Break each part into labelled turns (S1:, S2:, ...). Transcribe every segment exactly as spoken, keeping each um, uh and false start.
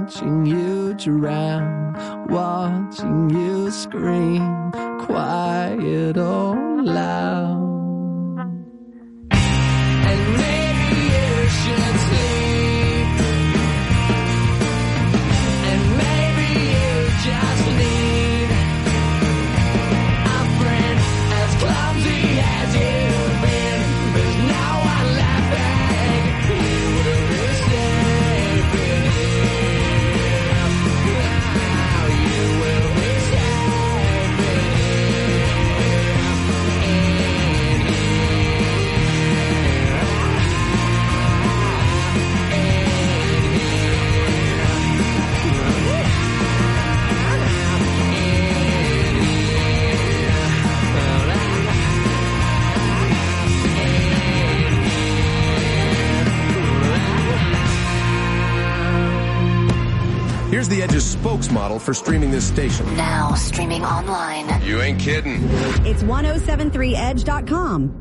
S1: watching you drown, watching you scream, quiet or loud. And maybe you should sleep, and maybe you just need a friend as clumsy as you've been. There's no one laughing. You will be safe in here. Now you will be safe in
S2: Here's the Edge's spokesmodel for streaming this station.
S3: Now streaming online.
S2: You ain't kidding.
S4: It's ten seventy-three edge dot com.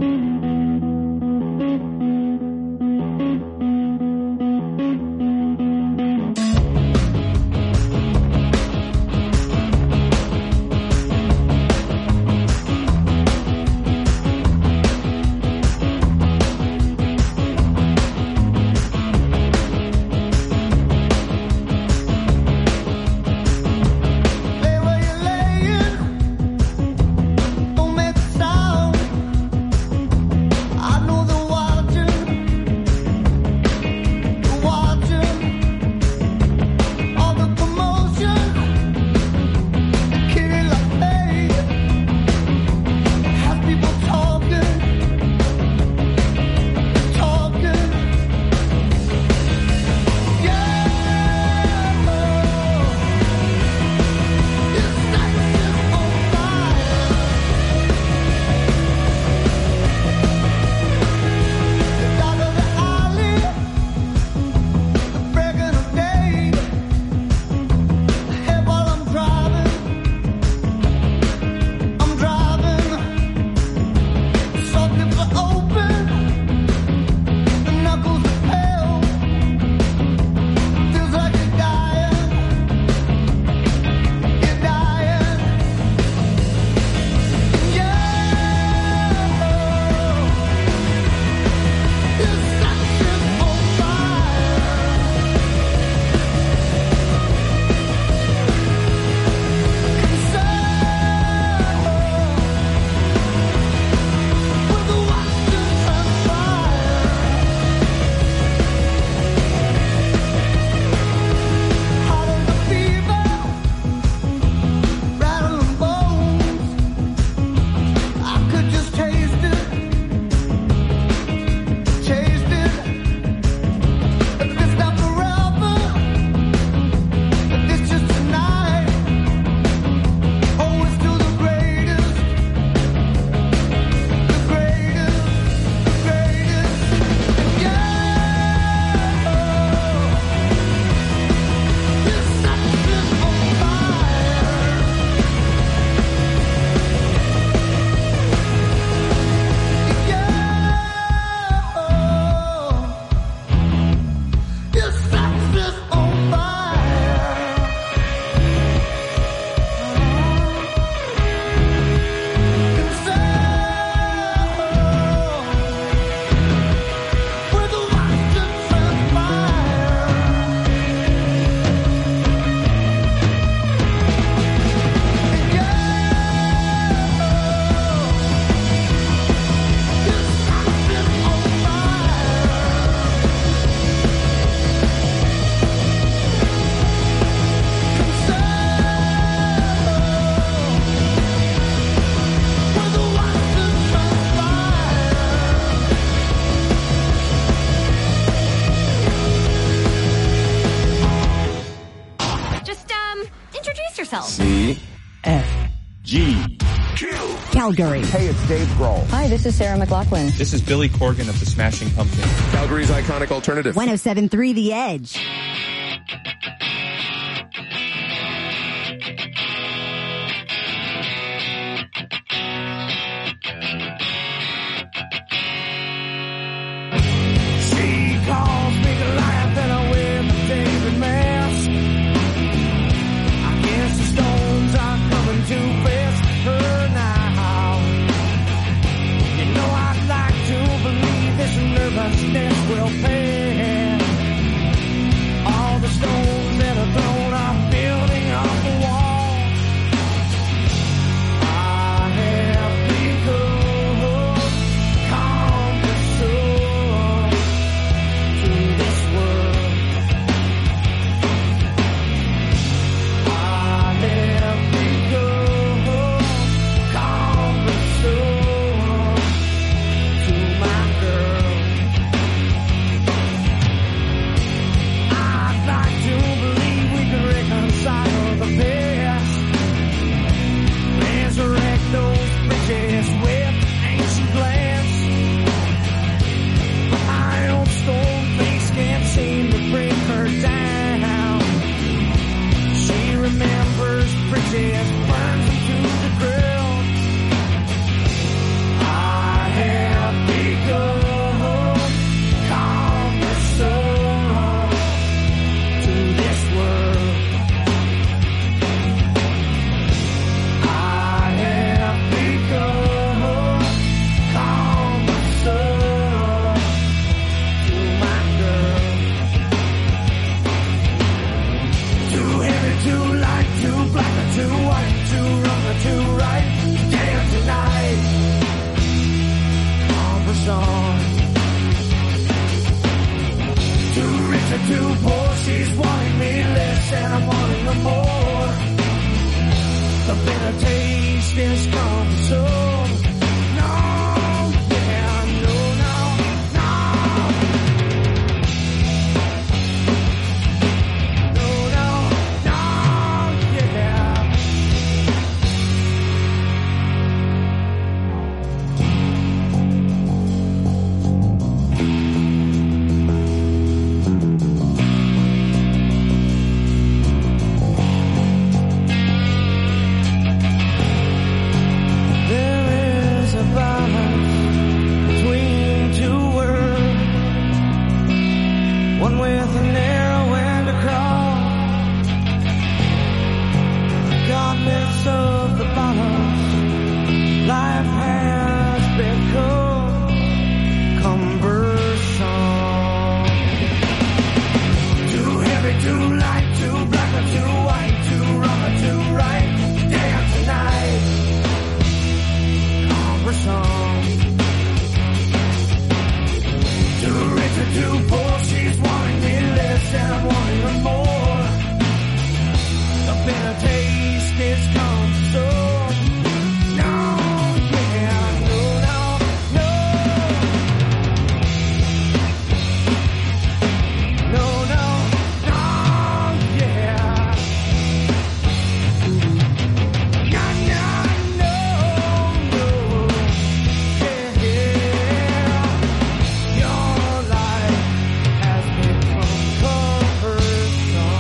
S5: C F G
S4: Calgary.
S6: Hey, it's Dave Grohl.
S7: Hi, this is Sarah McLachlan.
S8: This is Billy Corgan of the Smashing Pumpkins.
S2: Calgary's iconic alternative.
S4: ten seventy-three The Edge.
S1: She calls me to laugh and I wear my favorite mask. life has become cumbersome. Too heavy, too light, too black or too white, too wrong or too right, day after night, cumbersome. Too rich or too poor, she's wanting me less and I'm wanting her more. The bitter taste is come so. No, yeah, no, no, no. No, no, no, yeah. No, no, no, no. Yeah, yeah. Your life has become cumbersome.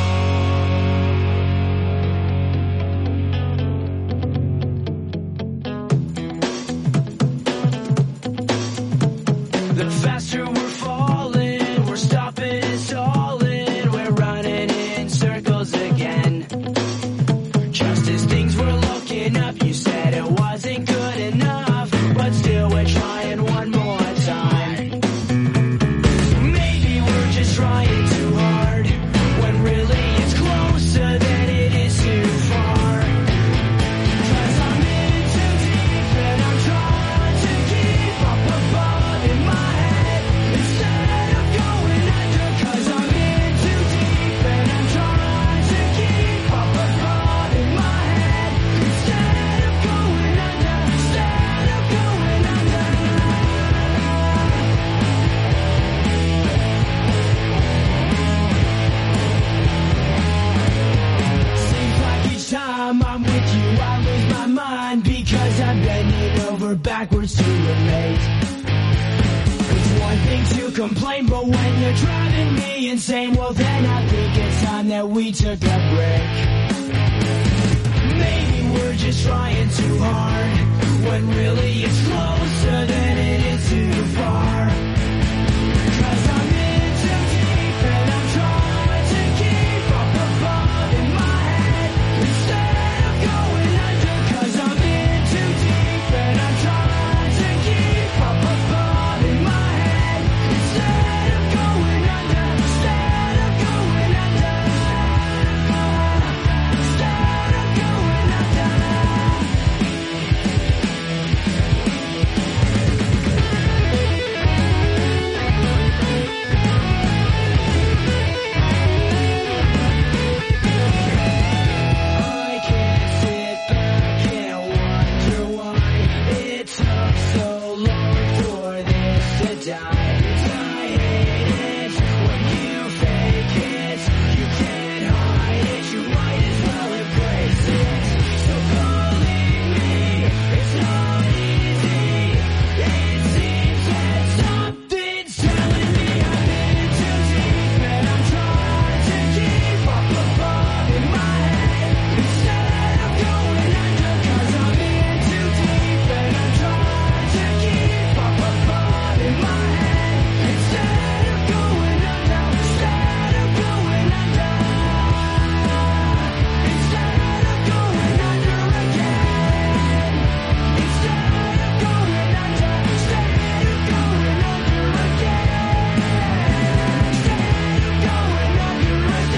S1: The faster we're falling, we're stopping and stalling, we're running in circles again. Just as things were looking up, you said it wasn't good enough, but still we're trying one more time. Maybe we're just trying too hard, when really it's closer than it is too far. Cause I'm in too deep and I'm trying to keep up above in my head instead of going under. Cause I'm in too deep and I'm trying to keep up above in my head instead of going under. Instead of going under. Seems like each time I'm with you, I lose my mind because I'm bending over backwards to relate. It's one thing to complain, but when you're driving me insane, well then I think it's time that we took a break. Maybe we're just trying too hard, when really it's closer than it is too far. Cause I'm in too deep and I'm trying to keep up above in my head instead of going under. Cause I'm in too deep and I'm trying to keep up above in my head instead of going under. Instead of going under. Instead of going under. I can't sit back and wonder why it took so long for this to die. I hate it when you fake it. You can't hide it. You might as well embrace it. So calling me, it's not easy. It seems that something's telling me I'm in too deep and I'm trying to keep up above in my head instead of going under. Cause I'm in too deep and I'm trying to keep up above in my head instead of going under. Instead of going under. Instead of going under again. Instead of going under. Instead of going under again. Instead of going under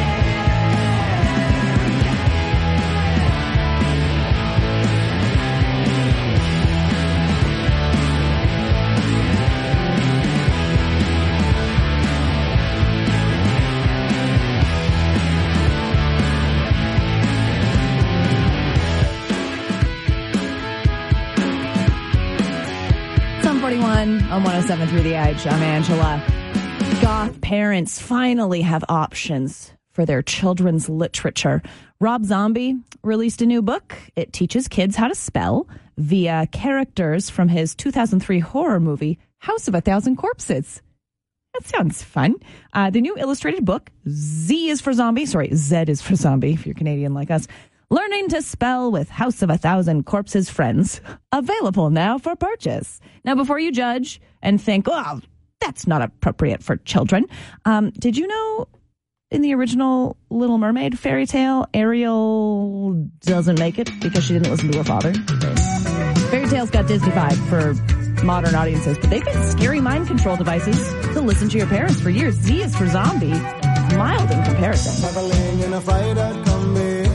S6: seven forty-one on one oh seven point three The Edge. I'm Angela. Goth parents finally have options for their children's literature. Rob Zombie released a new book. It teaches kids how to spell via characters from his two thousand three horror movie, House of a Thousand Corpses. That sounds fun. Uh, the new illustrated book, Z is for Zombie. Sorry, Z is for Zombie, if you're Canadian like us. Learning to Spell with House of a Thousand Corpses Friends. Available now for purchase. Now, before you judge and think, oh, that's not appropriate for children, um, did you know in the original Little Mermaid fairy tale, Ariel doesn't make it because she didn't listen to her father? Very Fairy Tale's got Disney vibe for modern audiences, but they've been scary mind control devices to listen to your parents for years. Z is for zombie. Mild in comparison.
S7: Traveling in a freighter combi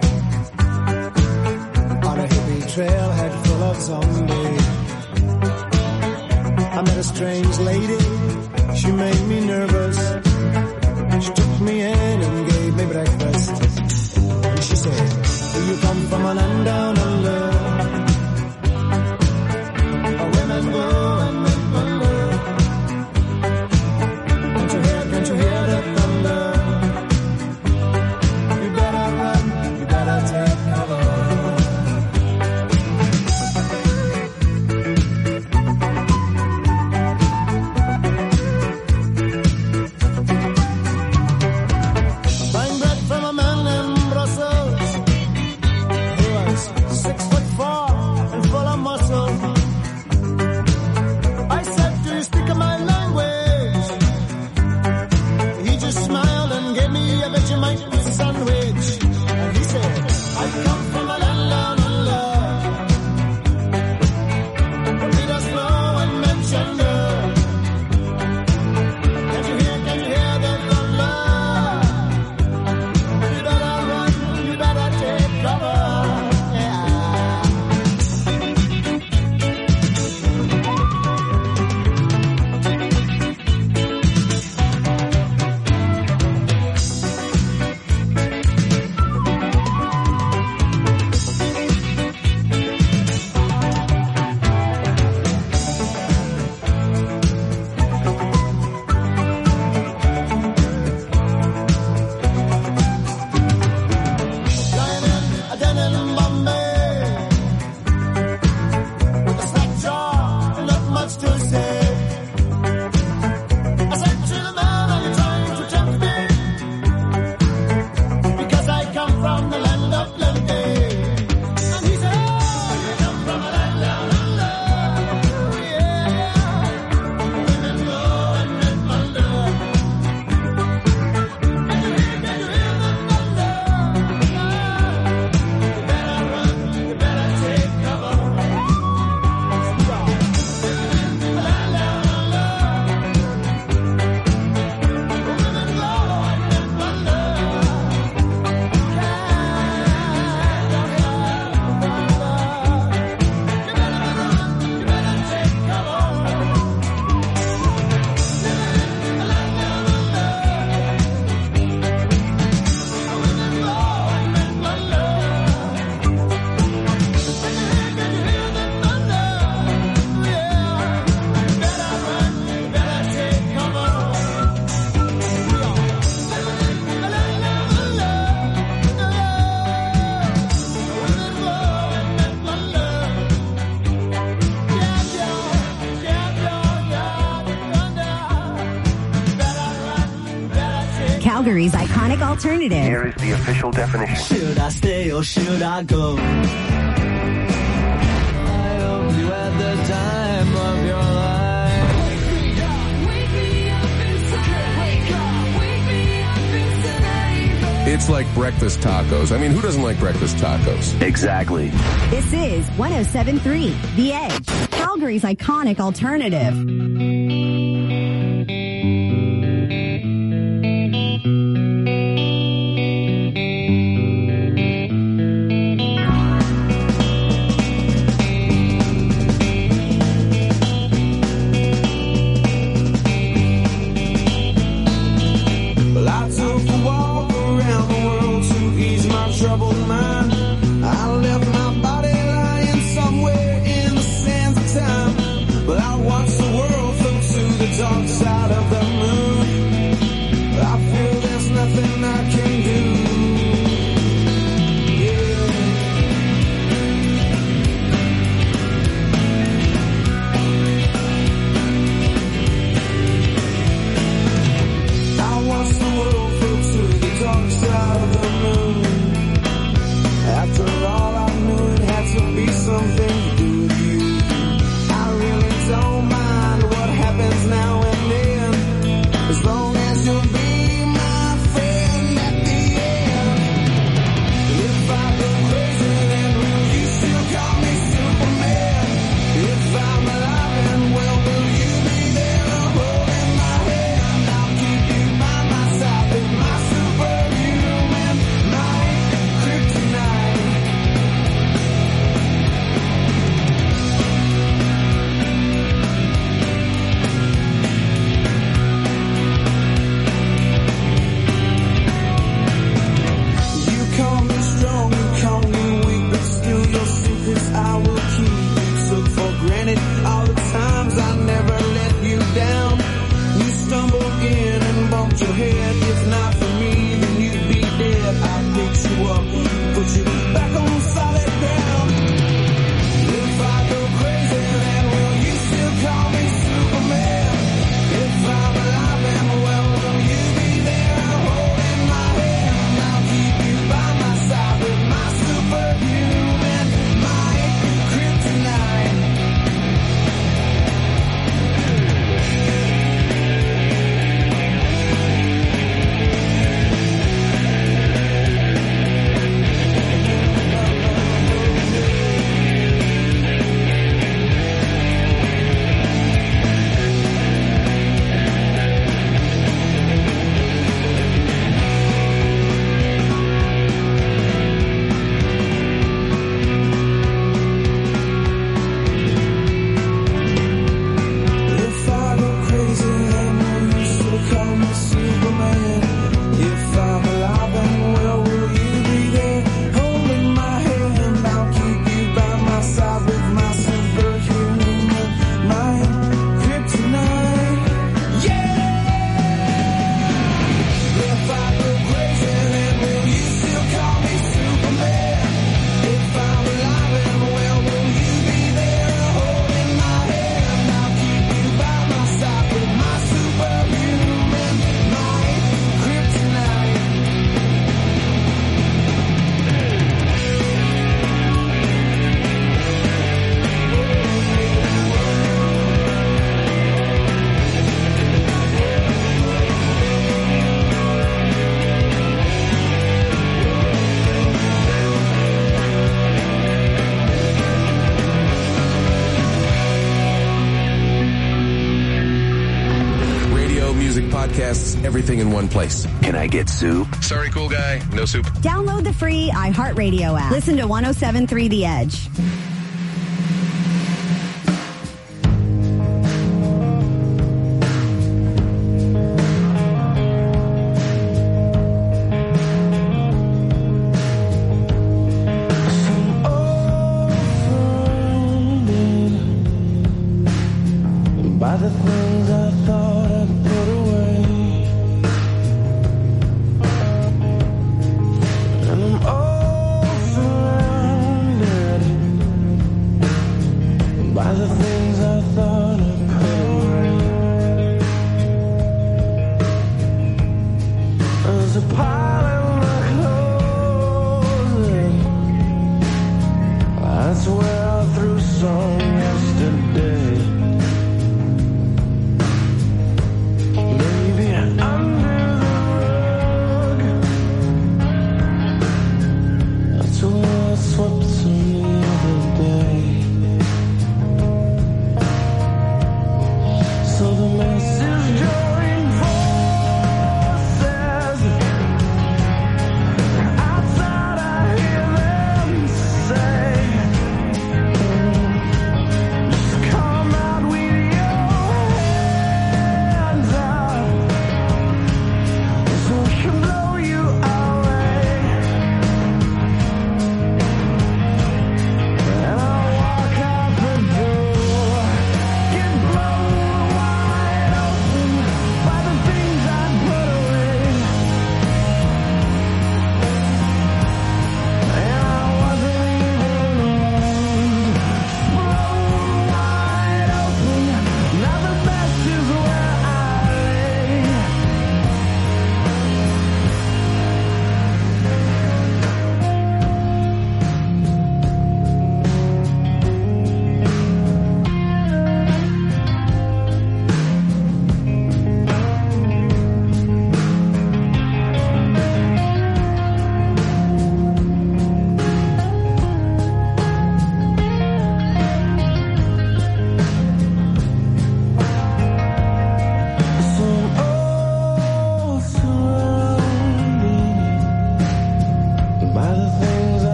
S7: on a hippie trailhead full of zombies. I met a strange lady. She made me nervous. She took me in and gave me breakfast. And she said, do you come from a land down under? Where women go and men wonder. Can't you hear, can't you hear the thunder? You better run, you better take cover.
S4: Calgary's iconic alternative.
S9: Here is the official definition.
S1: Should I stay or should I go? I hope you had the time of your life. Wake me up, wake me up inside. Wake up, wake me up inside.
S2: It's like breakfast tacos. I mean, who doesn't like breakfast tacos?
S9: Exactly.
S4: This is one oh seven point three The Edge, Calgary's iconic alternative.
S7: Troubled mind. I left my body lying somewhere in the sands of time, but I watched the world float
S2: podcasts, everything in one place.
S5: Can I get soup?
S2: Sorry, cool guy. No soup.
S4: Download the free iHeartRadio app. Listen to one oh seven point three The Edge.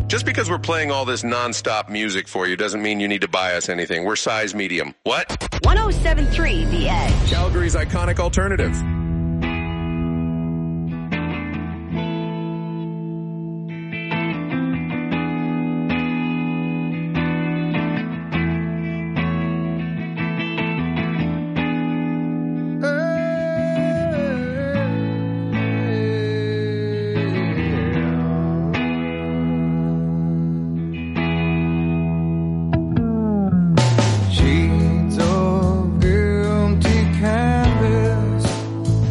S2: Just because we're playing all this nonstop music for you doesn't mean you need to buy us anything. We're size medium. What?
S3: one oh seven point three The Edge.
S2: Calgary's iconic alternative.
S7: Sheets of empty canvas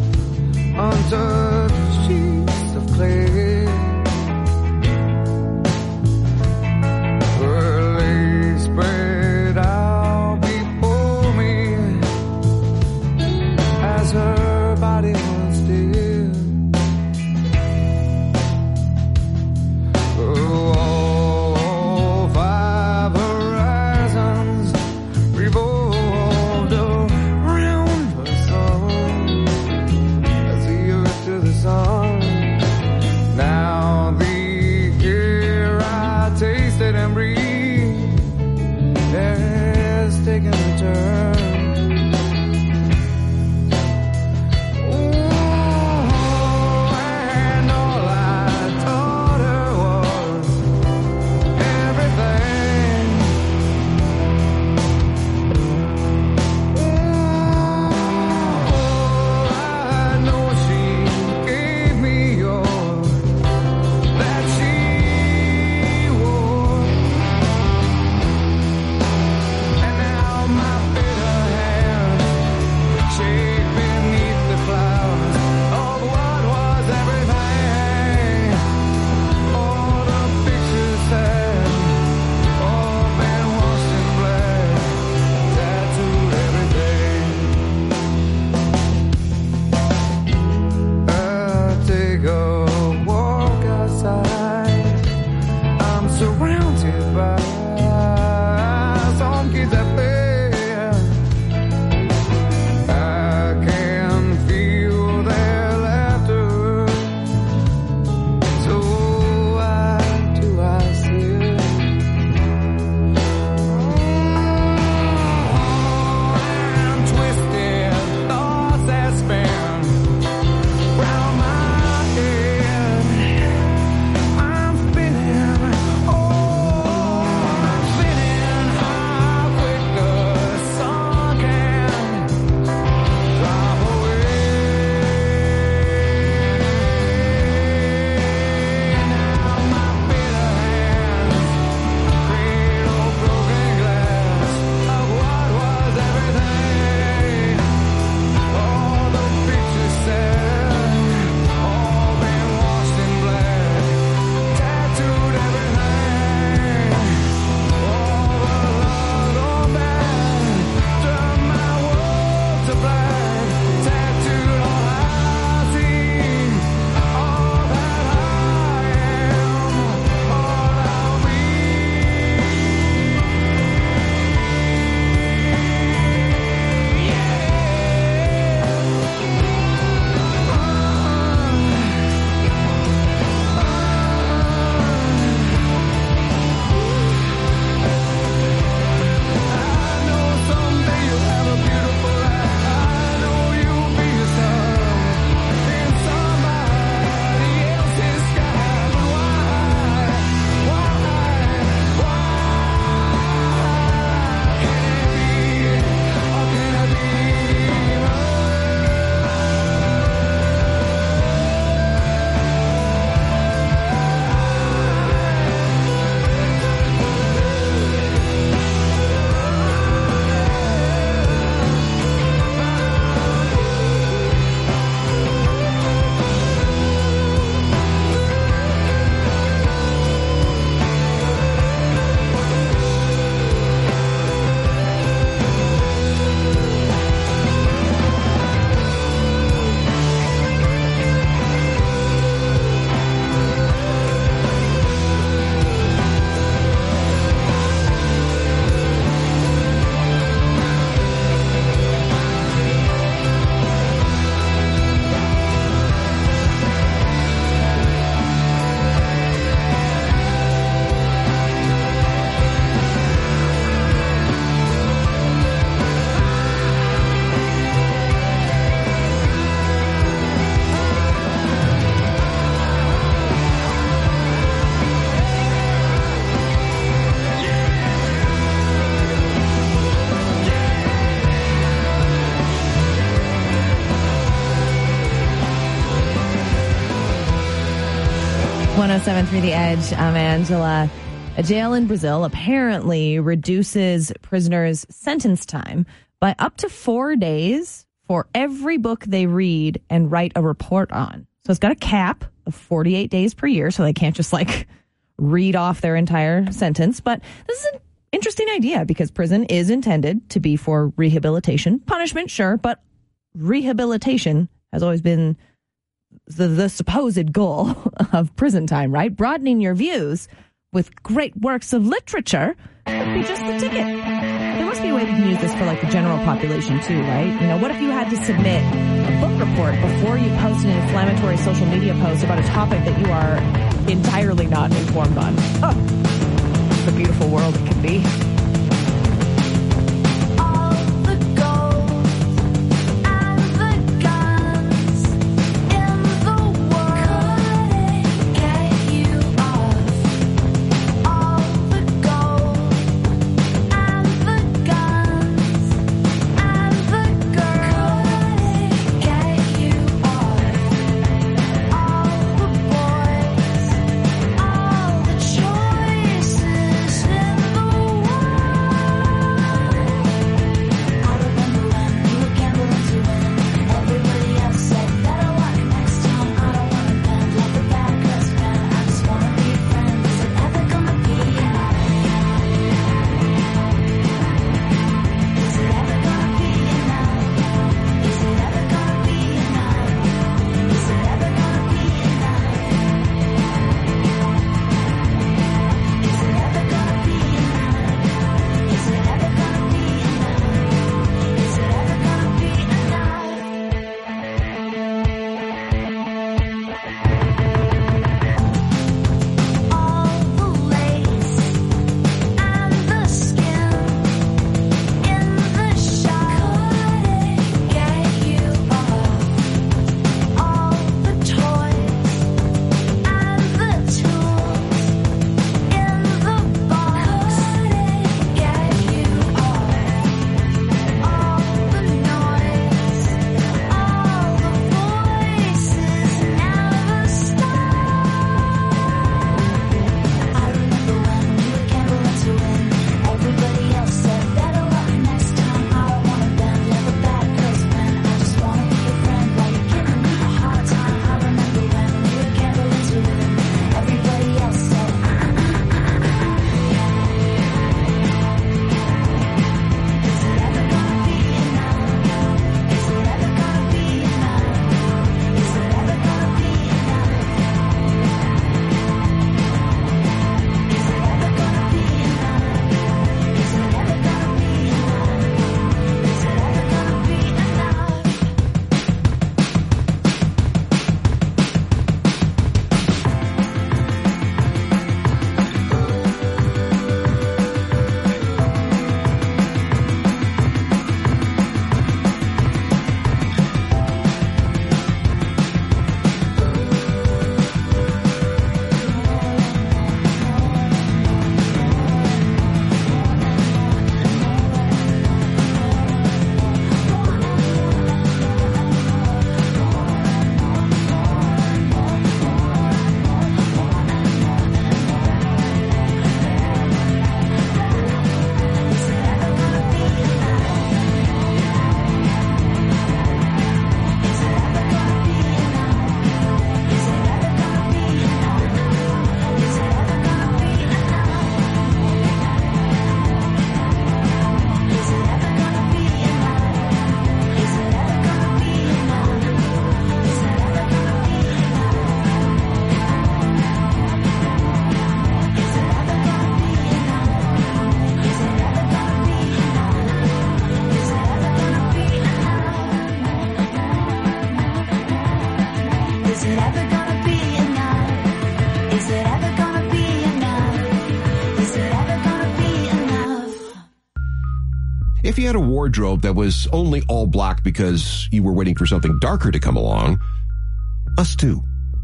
S6: one oh seven point three The Edge. I'm Angela. A jail in Brazil apparently reduces prisoners' sentence time by up to four days for every book they read and write a report on. So it's got a cap of forty-eight days per year, so they can't just like read off their entire sentence. But this is an interesting idea because prison is intended to be for rehabilitation. Punishment, sure, but rehabilitation has always been the, the supposed goal of prison time, right? Broadening your views with great works of literature would be just the ticket. There must be a way we can use this for like the general population too, right? You know, what if you had to submit a book report before you post an inflammatory social media post about a topic that you are entirely not informed on? Oh, it's a beautiful world it could be.
S9: If you had a wardrobe that was only all black because you were waiting for something darker to come along, us too.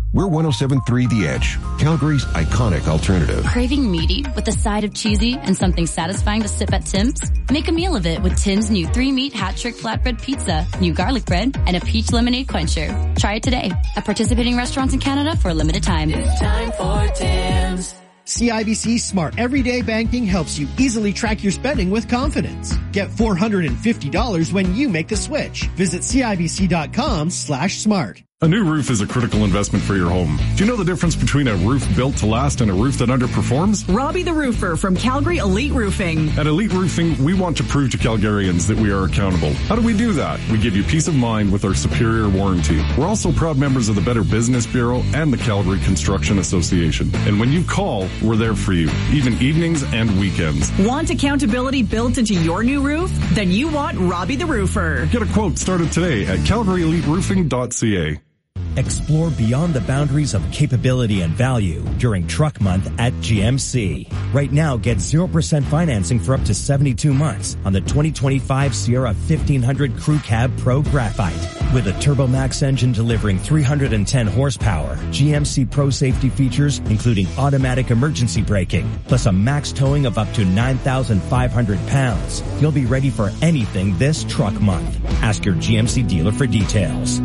S9: We're one oh seven point three The Edge, Calgary's iconic alternative.
S10: Craving meaty with a side of cheesy and something satisfying to sip at Tim's? Make a meal of it with Tim's new three-meat hat-trick flatbread pizza, new garlic bread, and a peach lemonade quencher. Try it today at participating restaurants in Canada for a limited time.
S1: It's time for Tim's.
S11: C I B C Smart Everyday Banking helps you easily track your spending with confidence. Get four hundred fifty dollars when you make the switch. Visit cibc.com slash smart.
S12: A new roof is a critical investment for your home. Do you know the difference between a roof built to last and a roof that underperforms?
S13: Robbie the Roofer from Calgary Elite Roofing.
S12: At Elite Roofing, we want to prove to Calgarians that we are accountable. How do we do that? We give you peace of mind with our superior warranty. We're also proud members of the Better Business Bureau and the Calgary Construction Association. And when you call, we're there for you, even evenings and weekends.
S13: Want accountability built into your new roof? Then you want Robbie the Roofer.
S12: Get a quote started today at calgary elite roofing dot c a.
S14: Explore beyond the boundaries of capability and value during Truck Month at G M C. Right now, get zero percent financing for up to seventy-two months on the twenty twenty-five Sierra fifteen hundred Crew Cab Pro Graphite. With a TurboMax engine delivering three hundred ten horsepower, G M C Pro safety features including automatic emergency braking, plus a max towing of up to nine thousand five hundred pounds. You'll be ready for anything this Truck Month. Ask your G M C dealer for details.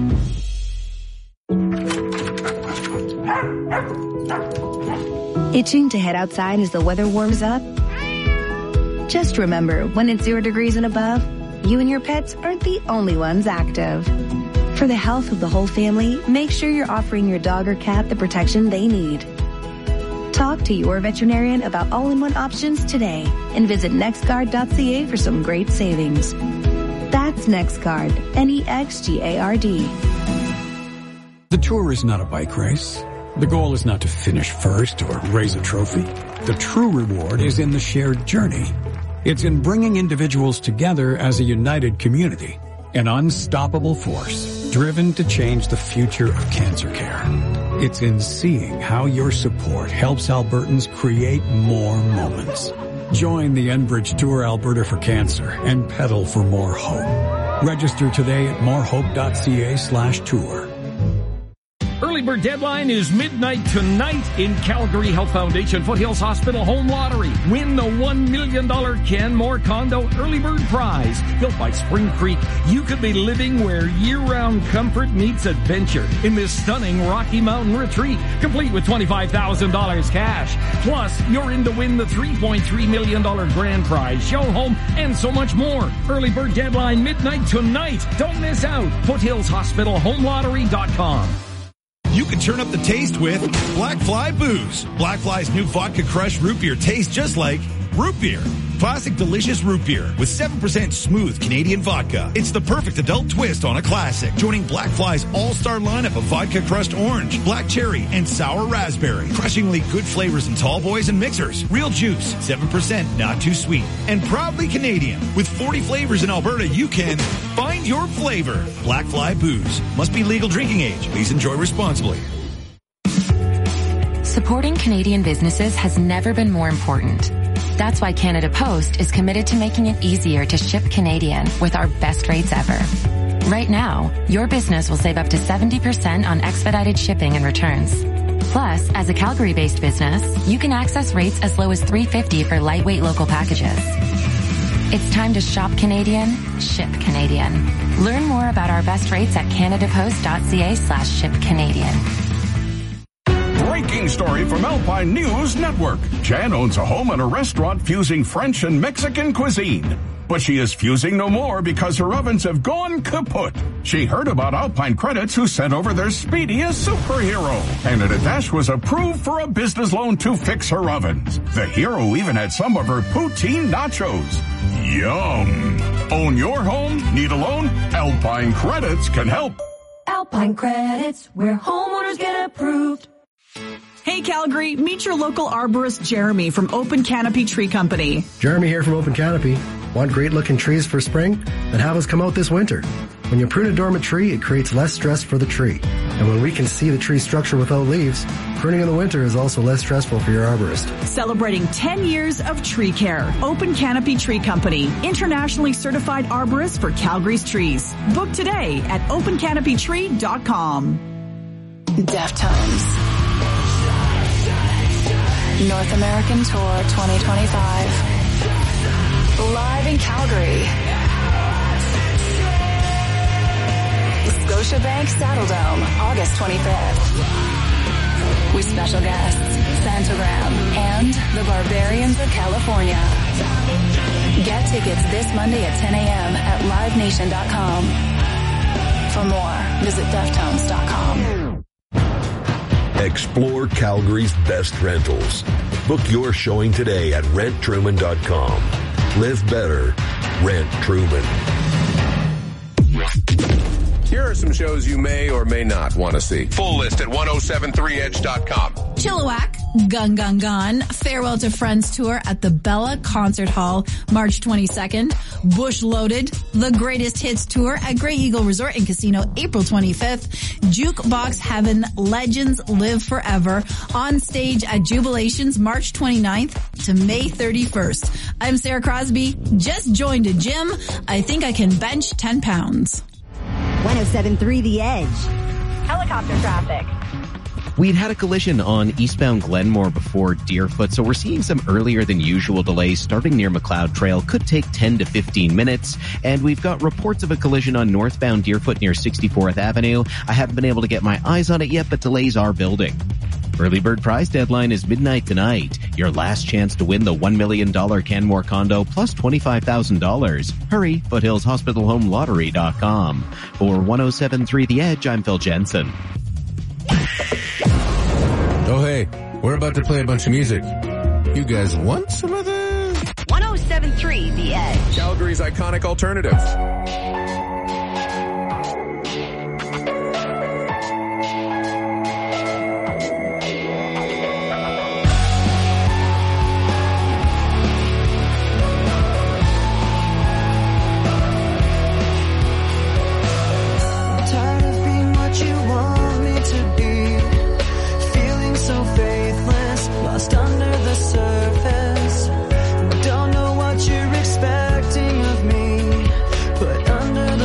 S3: Itching to head outside as the weather warms up? Just remember, when it's zero degrees and above, you and your pets aren't the only ones active. For the health of the whole family, make sure you're offering your dog or cat the protection they need. Talk to your veterinarian about all-in-one options today and visit nextguard dot c a for some great savings. That's NextGuard, N E X G A R D.
S15: The Tour is not a bike race. The goal is not to finish first or raise a trophy. The true reward is in the shared journey. It's in bringing individuals together as a united community, an unstoppable force driven to change the future of cancer care. It's in seeing how your support helps Albertans create more moments. Join the Enbridge Tour Alberta for Cancer and pedal for more hope. Register today at morehope.ca slash tour.
S16: Early bird deadline is midnight tonight in Calgary Health Foundation Foothills Hospital Home Lottery. Win the one million dollars Canmore Condo Early Bird Prize. Built by Spring Creek, you could be living where year-round comfort meets adventure in this stunning Rocky Mountain retreat, complete with twenty-five thousand dollars cash. Plus, you're in to win the three point three million dollars grand prize, show home, and so much more. Early bird deadline midnight tonight. Don't miss out. foothills hospital home lottery dot com.
S17: You can turn up the taste with Black Fly Booze. Black Fly's new vodka crush root beer tastes just like root beer. Classic delicious root beer with seven percent smooth Canadian vodka. It's the perfect adult twist on a classic. Joining Black Fly's all-star lineup of vodka crushed orange, black cherry, and sour raspberry. Crushingly good flavors in tall boys and mixers. Real juice, seven percent, not too sweet. And proudly Canadian. With forty flavors in Alberta, you can find your flavor. Black Fly Booze. Must be legal drinking age. Please enjoy responsibly.
S18: Supporting Canadian businesses has never been more important. That's why Canada Post is committed to making it easier to ship Canadian with our best rates ever. Right now, your business will save up to seventy percent on expedited shipping and returns. Plus, as a Calgary-based business, you can access rates as low as three dollars and fifty cents for lightweight local packages. It's time to shop Canadian, ship Canadian. Learn more about our best rates at canadapost.ca slash ship Canadian.
S19: Breaking story from Alpine News Network. Jan owns a home and a restaurant fusing French and Mexican cuisine. But she is fusing no more because her ovens have gone kaput. She heard about Alpine Credits, who sent over their speediest superhero. Canada Dash was approved for a business loan to fix her ovens. The hero even had some of her poutine nachos. Yum. Own your home? Need a loan? Alpine Credits can help.
S20: Alpine Credits, where homeowners get approved.
S13: Hey Calgary, meet your local arborist Jeremy from Open Canopy Tree Company.
S21: Jeremy here from Open Canopy. Want great looking trees for spring? Then have us come out this winter. When you prune a dormant tree, it creates less stress for the tree. And when we can see the tree structure without leaves, pruning in the winter is also less stressful for your arborist.
S13: Celebrating ten years of tree care. Open Canopy Tree Company, internationally certified arborist for Calgary's trees. Book today at open canopy tree dot com.
S8: Deftones. North American Tour twenty twenty-five. Live in Calgary. Scotiabank Saddledome, August twenty-fifth. With special guests, Santogram, and the Barbarians of California. Get tickets this Monday at ten a.m. at live nation dot com. For more, visit deftones dot com.
S22: Explore Calgary's best rentals. Book your showing today at rent truman dot com. Live better. Rent Truman.
S2: Here are some shows you may or may not want to see. Full list at ten seventy-three edge dot com.
S23: Chilliwack, Gun Gun Gun, Farewell to Friends Tour at the Bella Concert Hall, March twenty-second. Bush Loaded, The Greatest Hits Tour at Grey Eagle Resort and Casino, April twenty-fifth. Jukebox Heaven, Legends Live Forever, on stage at Jubilations, March twenty-ninth to May thirty-first. I'm Sarah Crosby, just joined a gym. I think I can bench ten pounds.
S4: one oh seven point three The Edge.
S24: Helicopter traffic.
S25: We'd had a collision on eastbound Glenmore before Deerfoot, so we're seeing some earlier than usual delays starting near McLeod Trail. Could take ten to fifteen minutes. And we've got reports of a collision on northbound Deerfoot near sixty-fourth Avenue. I haven't been able to get my eyes on it yet, but delays are building. Early bird prize deadline is midnight tonight. Your last chance to win the one million dollars Canmore condo plus twenty-five thousand dollars. Hurry, foothills hospital home lottery dot com. For ten seventy-three The Edge, I'm Phil Jensen.
S26: Oh, hey, we're about to play a bunch of music. You guys want some of this?
S24: ten seventy-three The Edge.
S2: Calgary's iconic alternative.
S7: Surface, don't know what you're expecting of me, but under the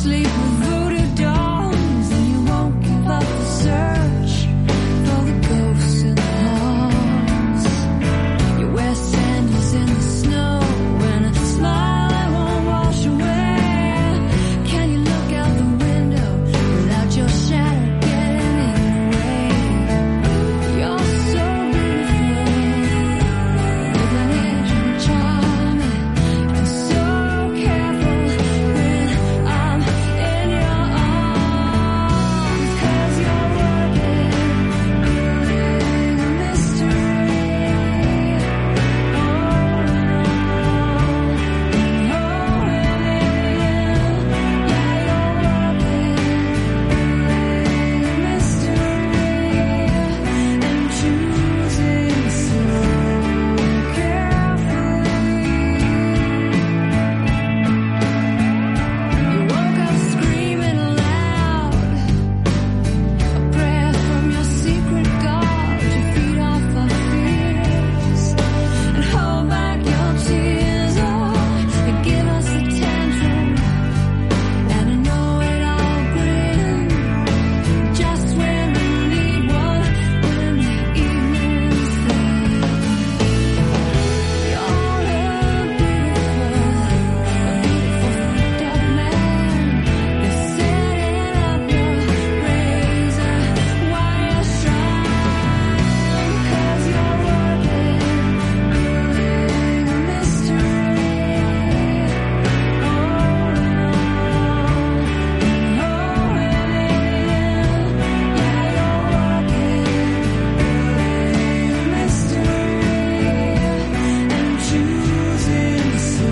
S20: sleep with voodoo dolls, and you won't give up the search for the ghosts in the halls. You wear sandals in the snow and a smile that won't wash away. Can you look out the window without your shadow getting in the way? You're so beautiful, with an edge and charming, and so careful when I'm in your arms. 'Cause you're working, building a mystery. Oh, oh, and choosing so carefully. You woke up screaming aloud, a prayer from your secret God to feed off our fears and hold back your tears. Oh, and give us a tantrum and a know-it-all grin, just when we need one, when the evening's thin. You're a beautiful, a beautiful dead man. You're setting up your razor wire strong, 'cause you're working, building a mystery. Oh, oh, and choosing so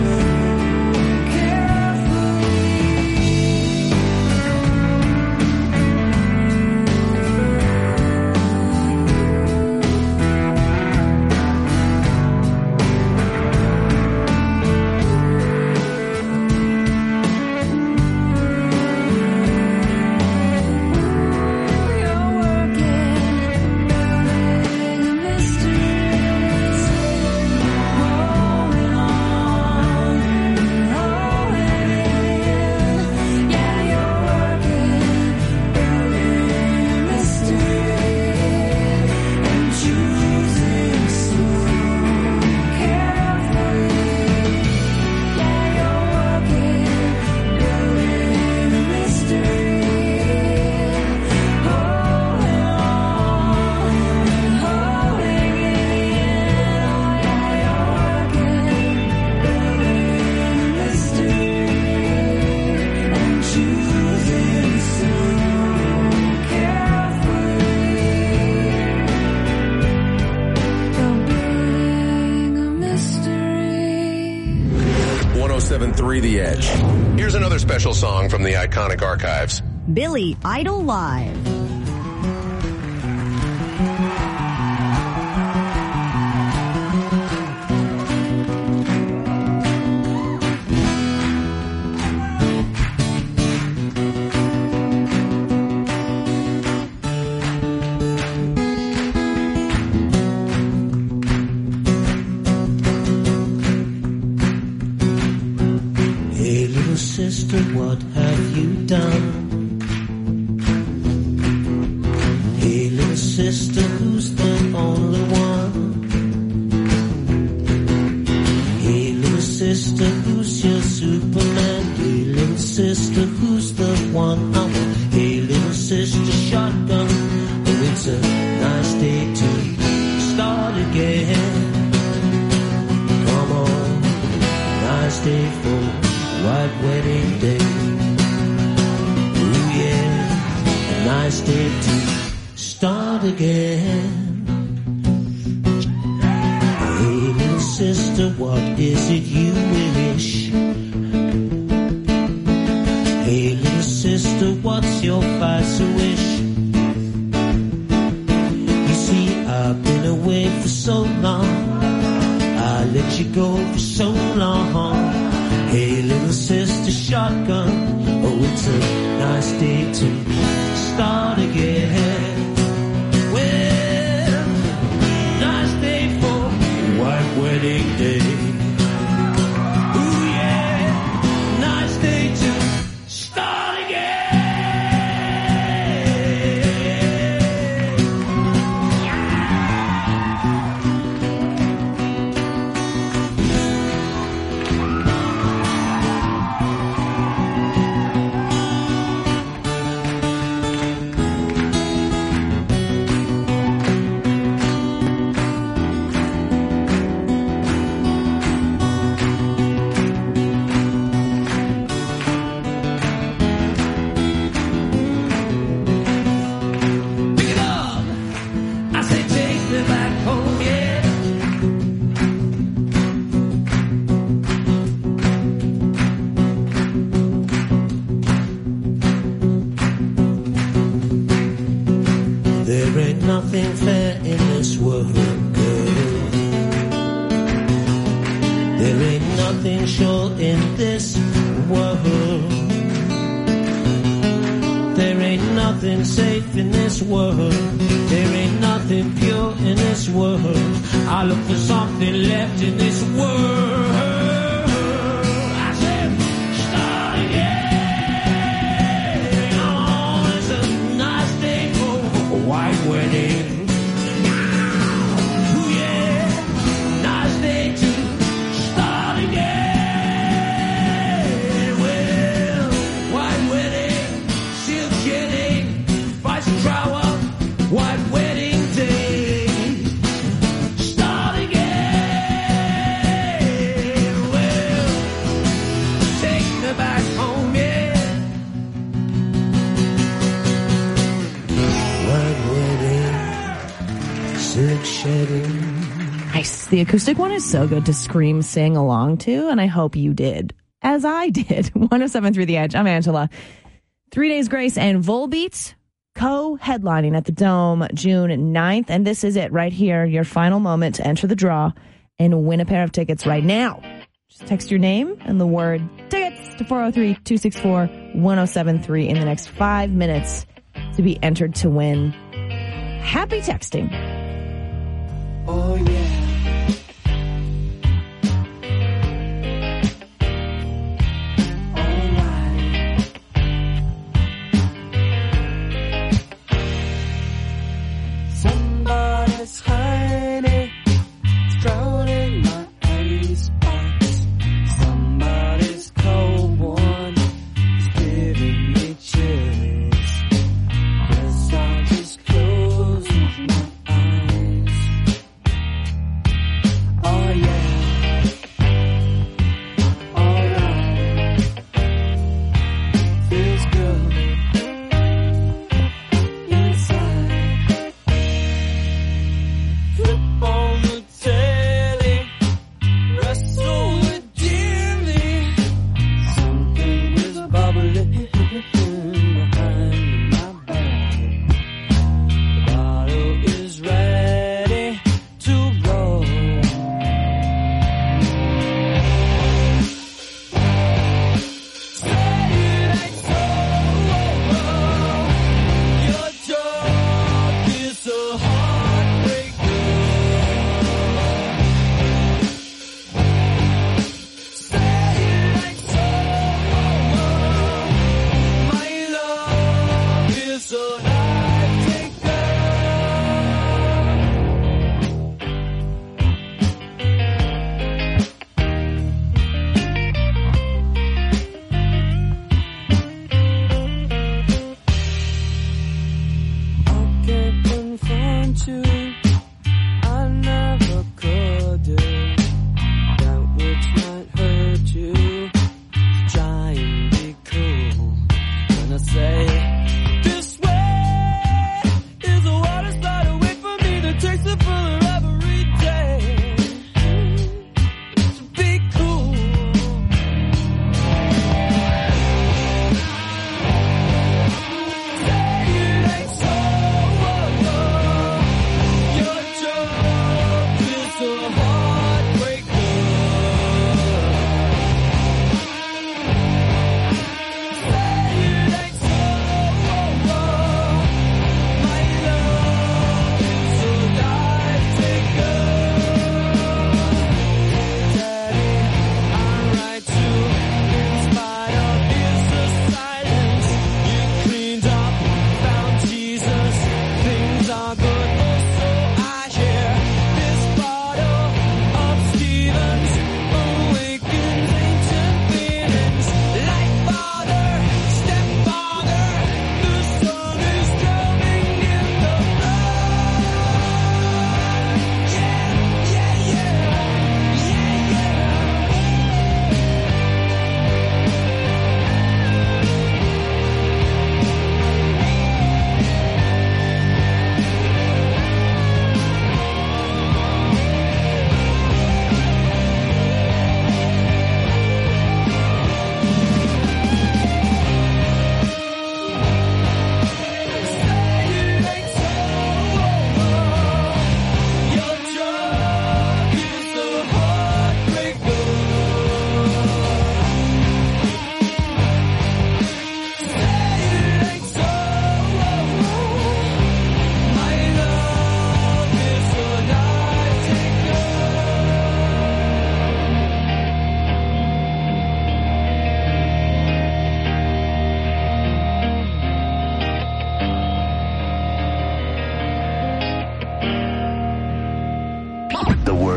S2: one oh seven point three The Edge. Here's another special song from the iconic archives.
S4: Billy Idol Live.
S1: Hey little sister, what have you done? Hey little sister, who's the only one? Hey little sister, who's your Superman? Hey little sister, who's the one I want? Hey little sister, shotgun. Oh, it's a nice day to start again. Come on, nice day for white wedding day. Ooh yeah, a nice day to start again. Hey little sister, what is it you wish? Hey little sister, what's your vice wish? You see, I've been away for so long, I let you go for so long. Hey little sister, shotgun. Oh, it's a nice day to start again. Well, nice day for white wedding day. Ooh yeah, nice day to start nothing fair in this world, girl. There ain't nothing sure in this world. There ain't nothing safe in this world. There ain't nothing pure in this world. I look for something left in this world. I said, start again. Oh, it's a nice day for a white wedding. Ooh, yeah, nice day to start again. Well, white wedding, silk shedding, vice trower, white wedding day. Start again. Well, take me back home, yeah. White wedding, silk shedding.
S5: Nice. The acoustic one is so good to scream, sing along to, and I hope you did, as I did. one oh seven point three The Edge. I'm Angela. Three Days Grace and Volbeat co-headlining at the Dome June ninth, and this is it right here, your final moment to enter the draw and win a pair of tickets right now. Just text your name and the word tickets to four oh three, two six four, one oh seven three in the next five minutes to be entered to win. Happy texting.
S1: Oh, yeah. Somebody's hiding, drowning my ice box. Somebody's cold one is giving me chills. Guess I'll just close my eyes. Oh yeah, alright, feels good inside. Flip on the telly, wrestle with Jimmy. Something is bubbling behind my back. The bottle is ready to roll. Say it ain't so. Your job is a heartbreaker. Say it ain't so. My love is a life taker. I can't confront you. I never could do that which might hurt you. Try and be cool when I say this way is the water slide away from me that takes the fuller every day. So be cool. Say it ain't so.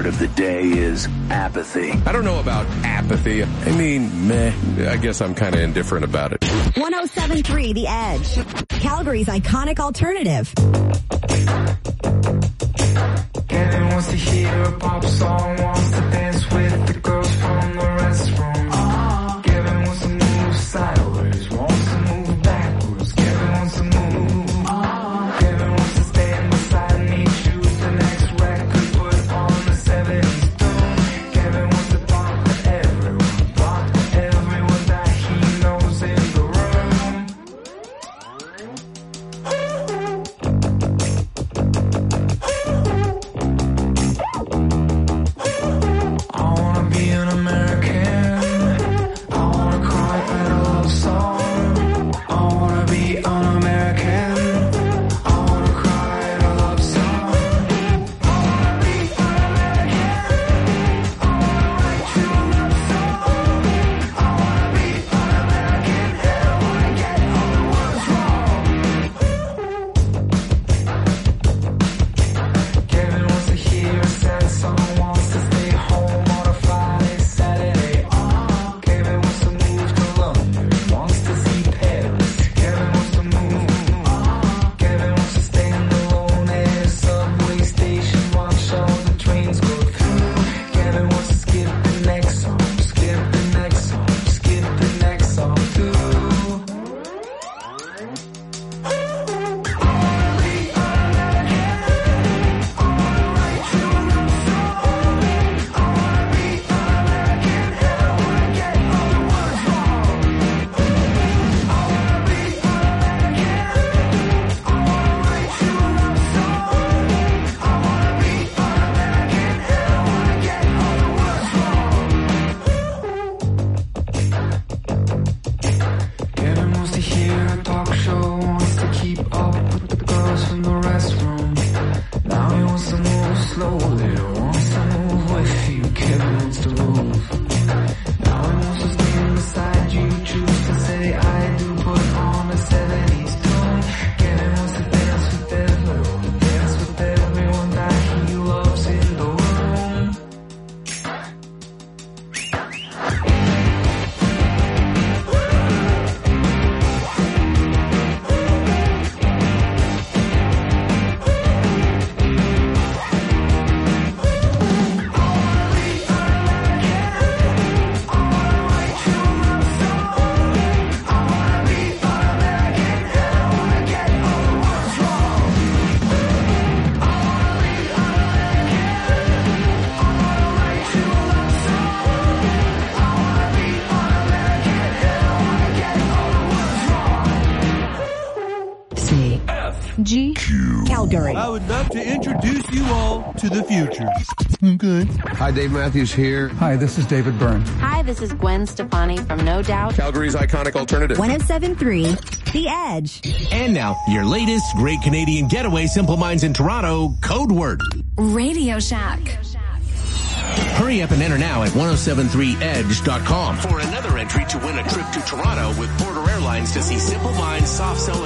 S6: of the day is apathy.
S2: I don't know about apathy. I mean, meh. I guess I'm kind of indifferent about it.
S4: one oh seven point three The Edge. Calgary's iconic alternative.
S20: Kevin wants to hear a pop song, wants to dance with the girls from the restroom. Uh-huh. Kevin wants to move sideways, wants to move backwards. Kevin wants to move. Uh-huh. Kevin wants to stand beside me, choose the next record, put on the seventies tune. Kevin wants to talk to everyone, talk to everyone that he knows in the room. I wanna be an American. I wanna cry at a love song. I wanna be an American. I wanna cry at a love song. I wanna be an American. I wanna write you a love song. I wanna be an American. And I wanna get all the words wrong. Kevin wants to hear a sad song, wants to stay home on a Friday, Saturday. Uh, Kevin wants to move to London, wants to see Paris. Kevin wants to move. Uh, Kevin wants to stand alone at a subway station, watch all the trains go through. Kevin wants to skip the next song, skip the next song, skip the next song too. Kevin wants to hear a talk show, wants to keep up with the girls from the restroom. Now he wants to move slowly, wants to move with you. Kevin wants to move. Now he wants to stand beside you, choose to say I do, put on a seventies tune. Kevin wants to dance with everyone, dance with everyone that he loves in the room.
S4: C. G. Calgary.
S9: I would love to introduce you all to the future. Okay.
S10: Hi, Dave Matthews here.
S11: Hi, this is David Byrne.
S18: Hi, this is Gwen Stefani from No Doubt.
S2: Calgary's iconic alternative.
S4: one oh seven point three The Edge.
S12: And now, your latest great Canadian getaway, Simple Minds in Toronto, code word.
S8: Radio Shack.
S12: Hurry up and enter now at ten seventy-three edge dot com for another entry to win a trip to Toronto with Porter Airlines to see Simple Minds soft sell